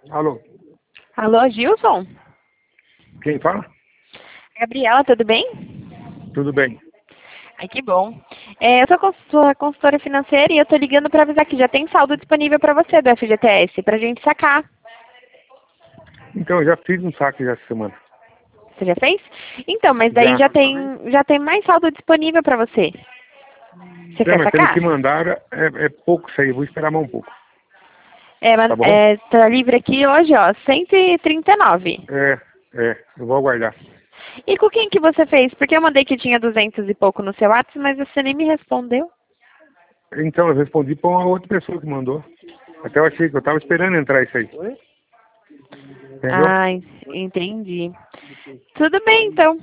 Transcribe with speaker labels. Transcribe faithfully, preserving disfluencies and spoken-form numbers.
Speaker 1: Alô,
Speaker 2: Alô, Gilson?
Speaker 1: quem fala?
Speaker 2: Gabriela, tudo bem?
Speaker 1: Tudo bem.
Speaker 2: Ai, que bom. É, eu sou cons- sua consultora financeira e eu tô ligando para avisar que já tem saldo disponível para você do F G T S, pra gente sacar.
Speaker 1: Então, eu já fiz um saque já essa semana.
Speaker 2: Você já fez? Então, mas daí
Speaker 1: Já.
Speaker 2: já tem, já tem mais saldo disponível para você. Você
Speaker 1: É,
Speaker 2: quer
Speaker 1: mas pelo
Speaker 2: sacar?
Speaker 1: que mandaram, é, é pouco isso aí. Eu vou esperar mais um pouco.
Speaker 2: É, mas,
Speaker 1: Tá bom?
Speaker 2: é, tá livre aqui hoje, ó, cento e trinta e nove.
Speaker 1: É, é. Eu vou aguardar.
Speaker 2: E com quem que você fez? Porque eu mandei que tinha duzentos e pouco no seu WhatsApp, mas você nem me respondeu.
Speaker 1: Então, eu respondi para uma outra pessoa que mandou. Até eu achei que eu tava esperando entrar isso aí. Entendeu?
Speaker 2: Ah, entendi. Tudo bem, então.